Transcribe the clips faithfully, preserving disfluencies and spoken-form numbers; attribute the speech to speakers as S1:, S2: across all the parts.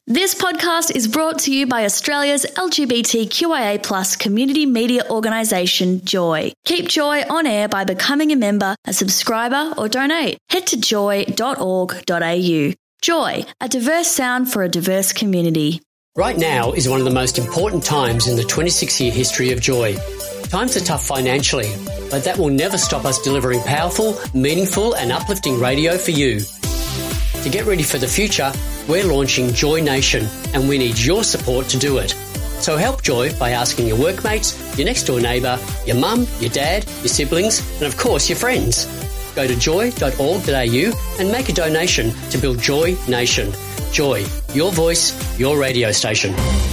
S1: This podcast is brought to you by Australia's L G B T Q I A plus community media organisation, Joy. Keep Joy on air by becoming a member, a subscriber or donate. Head to joy dot org dot a u. Joy, a diverse sound for a diverse community.
S2: Right now is one of the most important times in the twenty-six year history of Joy. Times are tough financially, but that will never stop us delivering powerful, meaningful and uplifting radio for you. To get ready for the future, we're launching Joy Nation and we need your support to do it. So help Joy by asking your workmates, your next door neighbour, your mum, your dad, your siblings and of course your friends. Go to joy dot org dot a u and make a donation to build Joy Nation. Joy, your voice, your radio station.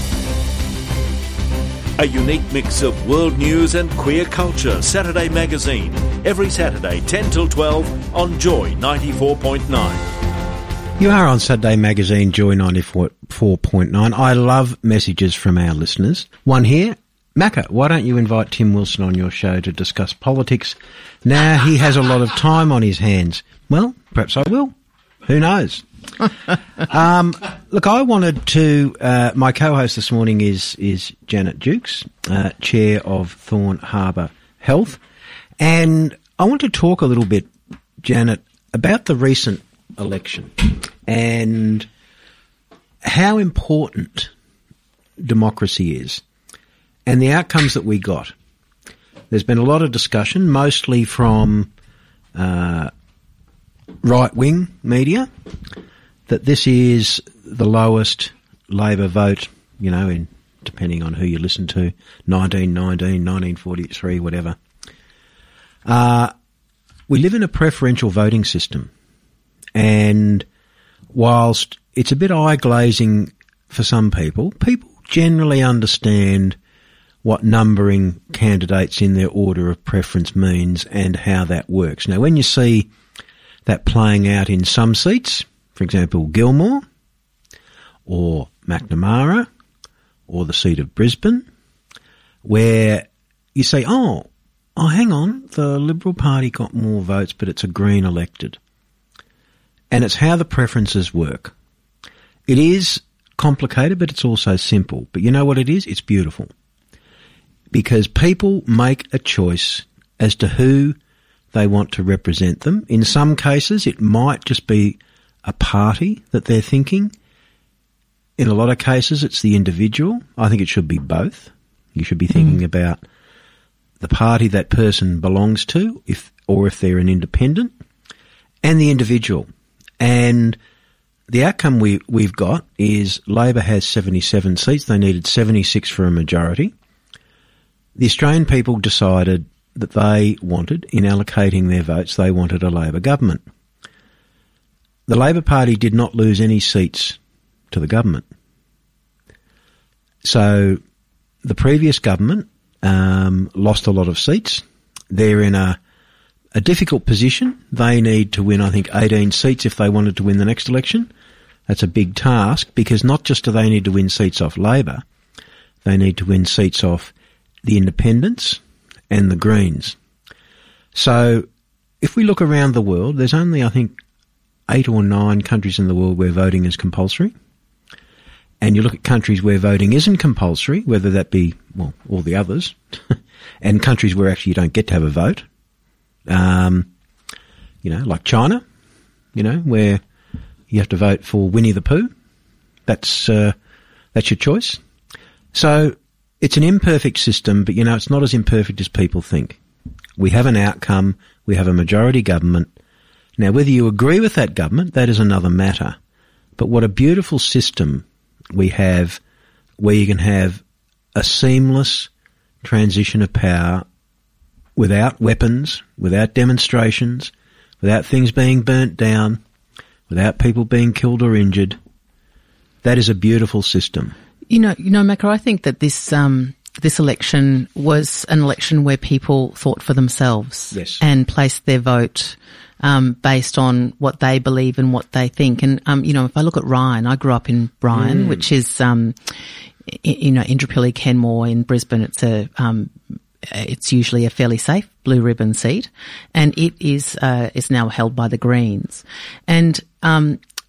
S3: A unique mix of world news and queer culture. Saturday Magazine. Every Saturday, ten till twelve on Joy ninety-four point nine.
S4: You are on Saturday Magazine, Joy ninety-four point nine. I love messages from our listeners. One here. Macca, why don't you invite Tim Wilson on your show to discuss politics? Now he has a lot of time on his hands. Well, perhaps I will. Who knows? um, look, I wanted to, uh, my co-host this morning is, is Janet Dukes, uh, Chair of Thorn Harbour Health. And I want to talk a little bit, Janet, about the recent election and how important democracy is and the outcomes that we got. There's been a lot of discussion, mostly from uh, right-wing media, that this is the lowest Labor vote, you know, in depending on who you listen to, nineteen nineteen, nineteen forty-three, whatever. Uh, we live in a preferential voting system. And whilst it's a bit eye-glazing for some people, people generally understand what numbering candidates in their order of preference means and how that works. Now, when you see that playing out in some seats, for example, Gilmore or McNamara or the seat of Brisbane, where you say, oh, oh, hang on, the Liberal Party got more votes, but it's a Green elected. And it's how the preferences work. It is complicated, but it's also simple. But you know what it is? It's beautiful. Because people make a choice as to who they want to represent them. In some cases, it might just be a party that they're thinking. In a lot of cases, it's the individual. I think it should be both. You should be thinking mm. about the party that person belongs to, if or if they're an independent, and the individual. And the outcome we, we've got is Labor has seventy-seven seats. They needed seventy-six for a majority. The Australian people decided that they wanted, in allocating their votes, they wanted a Labor government. The Labor Party did not lose any seats to the government. So the previous government um, lost a lot of seats. They're in a A difficult position. They need to win, I think, eighteen seats if they wanted to win the next election. That's a big task because not just do they need to win seats off Labor, they need to win seats off the independents and the Greens. So if we look around the world, there's only, I think, eight or nine countries in the world where voting is compulsory. And you look at countries where voting isn't compulsory, whether that be, well, all the others, and countries where actually you don't get to have a vote. Um, you know, like China, you know, where you have to vote for Winnie the Pooh. That's, uh, that's your choice. So it's an imperfect system, but you know, it's not as imperfect as people think. We have an outcome. We have a majority government. Now, whether you agree with that government, that is another matter. But what a beautiful system we have where you can have a seamless transition of power without weapons, without demonstrations, without things being burnt down, without people being killed or injured. That is a beautiful system.
S5: You know, you know, Macca, I think that this um, this election was an election where people thought for themselves
S4: yes.
S5: and placed their vote um, based on what they believe and what they think. And, um, you know, if I look at Ryan, I grew up in Ryan, mm. which is, um, you know, Indooroopilly, Kenmore in Brisbane. It's a um, it's usually a fairly safe blue ribbon seat, and it is uh, is now held by the Greens. And um,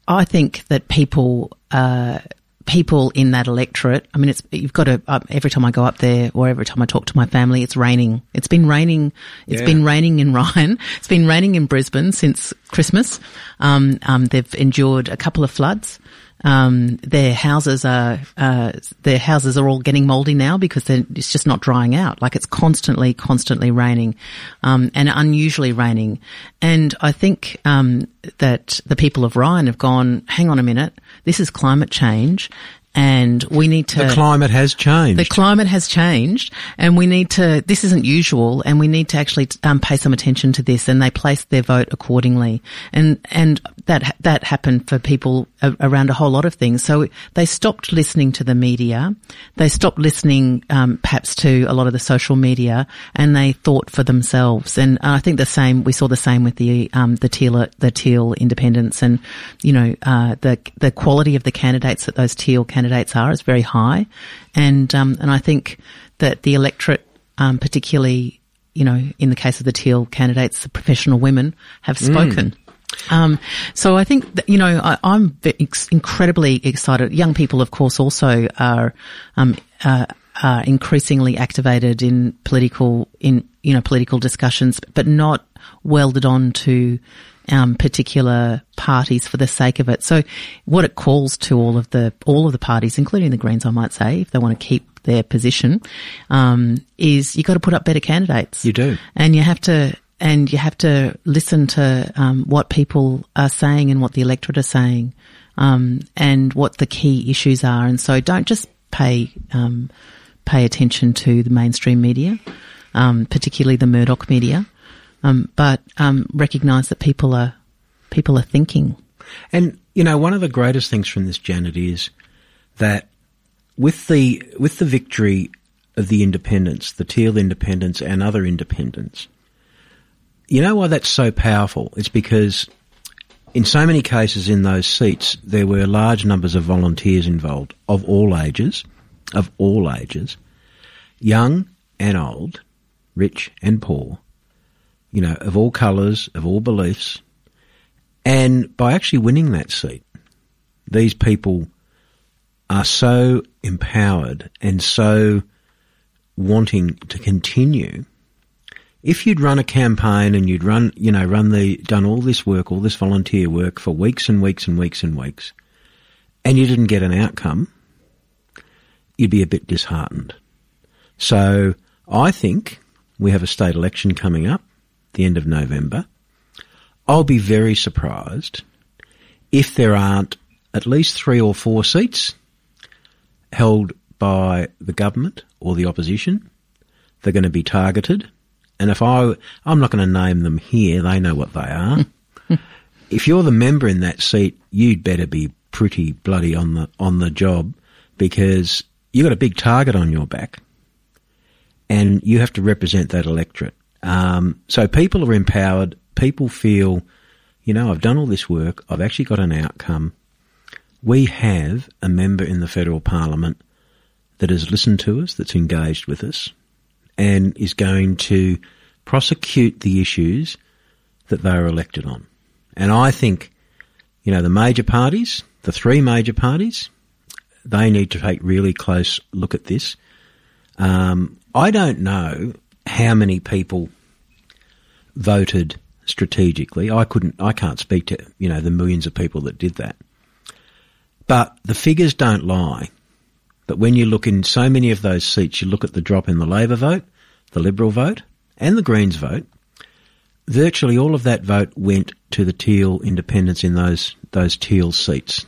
S5: I think that people, uh, people in that electorate, I mean, it's, you've got to, uh, every time I go up there or every time I talk to my family, it's raining. It's been raining, It's yeah. been raining in Ryan. It's been raining in Brisbane since Christmas. Um, um, they've endured a couple of floods. Um, their houses are, uh, their houses are all getting mouldy now because it's just not drying out. Like it's constantly, constantly raining, um, and unusually raining. And I think, um, that the people of Ryan have gone, hang on a minute, this is climate change. And we need to...
S4: The climate has changed.
S5: The climate has changed and we need to... This isn't usual and we need to actually um, pay some attention to this, and they placed their vote accordingly. And and that that happened for people around a whole lot of things. So they stopped listening to the media. They stopped listening um, perhaps to a lot of the social media, and they thought for themselves. And I think the same... We saw the same with the um, the Teal the Teal independents, and, you know, uh, the the quality of the candidates that those Teal candidates candidates are is very high, and um, and I think that the electorate, um, particularly, you know, in the case of the Teal candidates, the professional women have spoken. Mm. Um, so I think that, you know, I, I'm ex- incredibly excited. Young people, of course, also are um, uh, are increasingly activated in political in you know political discussions, but not welded on to Um, particular parties for the sake of it. So what it calls to all of the, all of the parties, including the Greens, I might say, if they want to keep their position, um, is you got to put up better candidates.
S4: You do.
S5: And you have to, and you have to listen to, um, what people are saying and what the electorate are saying, um, and what the key issues are. And so don't just pay, um, pay attention to the mainstream media, um, particularly the Murdoch media. Um, but um, recognise that people are people are thinking.
S4: And, you know, one of the greatest things from this, Janet, is that with the with the victory of the independents, the Teal independents and other independents, you know why that's so powerful? It's because in so many cases in those seats there were large numbers of volunteers involved, of all ages, of all ages, young and old, rich and poor, you know, of all colours, of all beliefs. And by actually winning that seat, these people are so empowered and so wanting to continue. If you'd run a campaign and you'd run, you know, run the, done all this work, all this volunteer work for weeks and weeks and weeks and weeks, and you didn't get an outcome, you'd be a bit disheartened. So I think we have a state election coming up, the end of November. I'll be very surprised if there aren't at least three or four seats held by the government or the opposition. They're going to be targeted. And if I, I'm not going to name them here, they know what they are. If you're the member in that seat, you'd better be pretty bloody on the, on the job, because you've got a big target on your back and you have to represent that electorate. Um, so people are empowered. People feel, you know, I've done all this work. I've actually got an outcome. We have a member in the federal parliament that has listened to us, that's engaged with us, and is going to prosecute the issues that they are elected on. And I think, you know, the major parties, the three major parties, they need to take really close look at this. Um, I don't know how many people voted strategically. I couldn't, I can't speak to, you know, the millions of people that did that. But the figures don't lie. But when you look in so many of those seats, you look at the drop in the Labor vote, the Liberal vote and the Greens vote, virtually all of that vote went to the Teal independents in those, those Teal seats.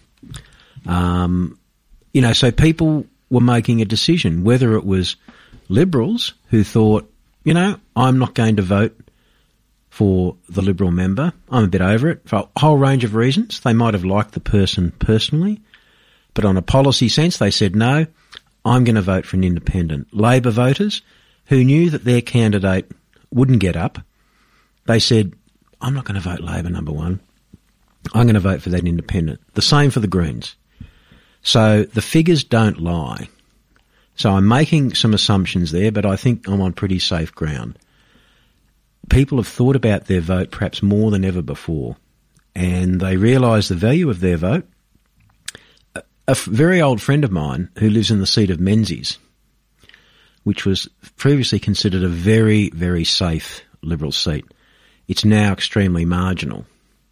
S4: Um, you know, so people were making a decision, whether it was Liberals who thought, you know, I'm not going to vote for the Liberal member. I'm a bit over it for a whole range of reasons. They might have liked the person personally, but on a policy sense, they said, no, I'm going to vote for an independent. Labor voters who knew that their candidate wouldn't get up, they said, I'm not going to vote Labor, number one. I'm going to vote for that independent. The same for the Greens. So the figures don't lie. So I'm making some assumptions there, but I think I'm on pretty safe ground. People have thought about their vote perhaps more than ever before. and they realised the value of their vote. A, a f- very old friend of mine who lives in the seat of Menzies, which was previously considered a very, very safe Liberal seat. It's now extremely marginal.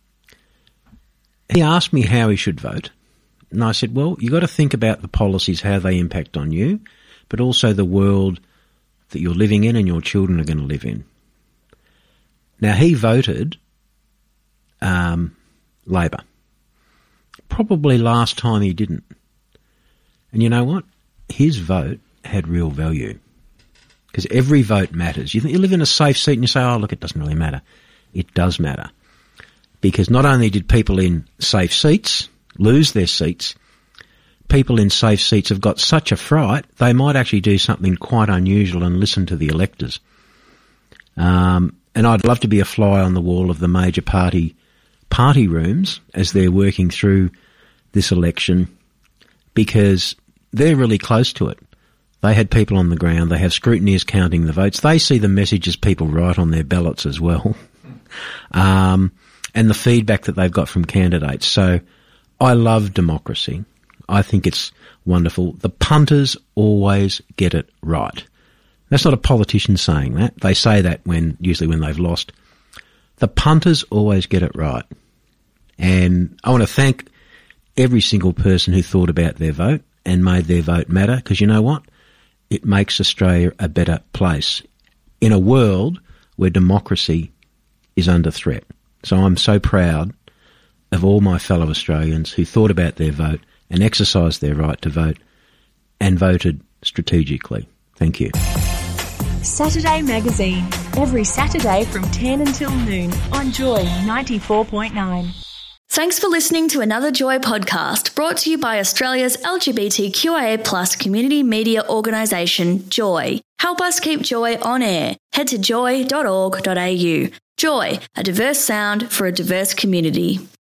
S4: He asked me how he should vote, and I said, well, you've got to think about the policies, how they impact on you, but also the world that you're living in and your children are going to live in. Now, he voted um, Labor. Probably last time he didn't. And you know what? His vote had real value. Because every vote matters. You, th- you live in a safe seat and you say, oh, look, it doesn't really matter. It does matter. Because not only did people in safe seats lose their seats, people in safe seats have got such a fright, they might actually do something quite unusual and listen to the electors. Um, and I'd love to be a fly on the wall of the major party party rooms as they're working through this election, because they're really close to it. They had people on the ground. They have scrutineers counting the votes. They see the messages people write on their ballots as well, um, and the feedback that they've got from candidates. So I love democracy. I think it's wonderful. The punters always get it right. That's not a politician saying that. They say that when usually when they've lost. The punters always get it right. And I want to thank every single person who thought about their vote and made their vote matter, because you know what? It makes Australia a better place in a world where democracy is under threat. So I'm so proud of all my fellow Australians who thought about their vote and exercised their right to vote and voted strategically. Thank you.
S6: Saturday Magazine, every Saturday from ten until noon on Joy ninety-four point nine.
S1: Thanks for listening to another Joy podcast brought to you by Australia's L G B T Q I A plus community media organisation, Joy. Help us keep Joy on air. Head to joy dot org dot a u. Joy, a diverse sound for a diverse community.